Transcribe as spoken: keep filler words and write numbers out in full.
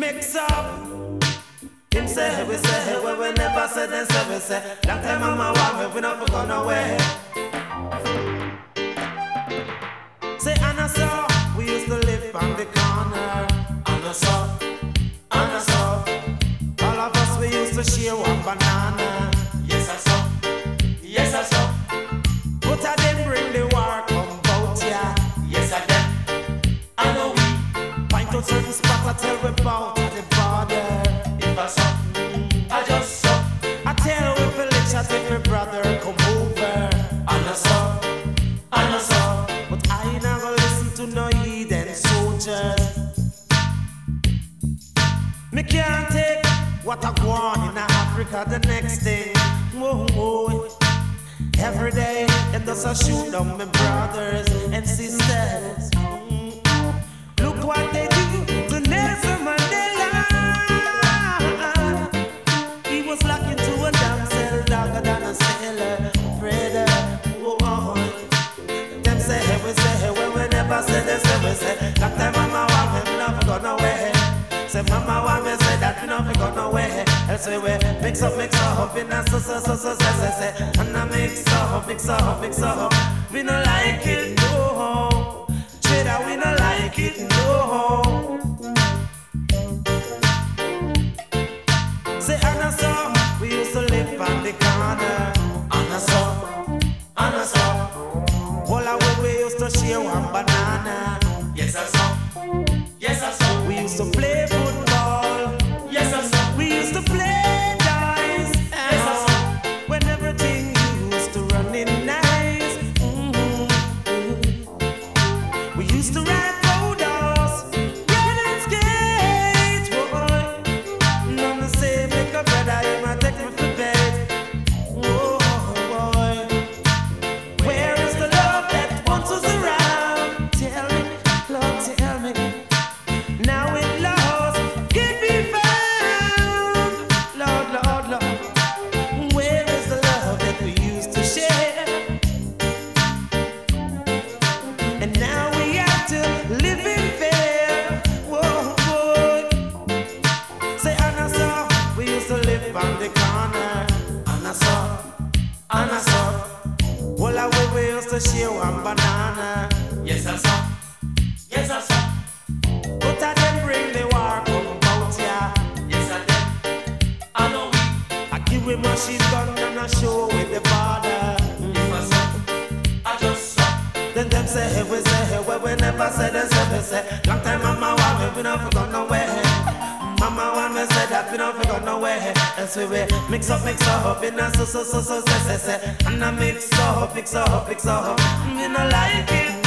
mix up. Him say, we say, we we never say, then say, we say. Long time mama want me, we not go nowhere. Say, Anna saw, we used to live on the corner. Anna saw, Anna saw. All of us, we used to share one banana. Yes, I saw, yes, I saw. But I didn't bring the war come bout ya. Yes, I did. I know we find out certain spots I tell we about at the border. If I saw, I just saw. I tell we village I take my brother come over. Anna saw, Anna saw. But I never listen to no heathen soldiers. Me can't take what I want in Africa the next day. Whoa, whoa. Every day, them just a shoot down my brothers and sisters. Mm. Look what they do to Nelson Mandela. He was locked into a damn cell, darker than a sailor. Brother, oh, oh. Them say, hey, we say, hey, well, we never say, they say, we say. Long time mama want me, we never go nowhere. Say mama want me, say that we never go nowhere. Else we we mix up, mix up, in a so, so, so, so, say, say, say. And I mix up, mix up, mix up. We no like it, no. Cheddar, we no like it, no. Say Anna saw, we used to live on the corner. Anna saw, Anna saw. All our way we used to share one banana. Yes, I saw, yes, I saw. We used to play football. Yes, I saw. We used to play dice. Yes, I saw. When everything used to run in nice. Mm-hmm. We used to ride roadhouse, ride and skate. Boy, none the same make a brother, you might take me for bed. Oh boy, where is the love that once was around? Tell me, Lord, tell me. Now it lost, can be found. Lord, Lord, Lord, where is the love that we used to share? And now we have to live in fear. Whoa, whoa. Say Anna saw, we used to live on the corner. Anna saw, Anna saw. All our way we used to share one banana. Yes, I saw, yes, I saw. But I didn't bring the war come about ya. Yes, I did. I know we. I give him machine gun and a show with the border. If I saw, I just saw. Then them say, hey, we say, hey, well, we never say, they say, we say. Long time mama want me, we don't go nowhere. Mama want me say that we don't go nowhere. And so we mix up, mix up, in a so, so, so, so, say, say, say. And I mix up, mix up, mix up. Me no like it.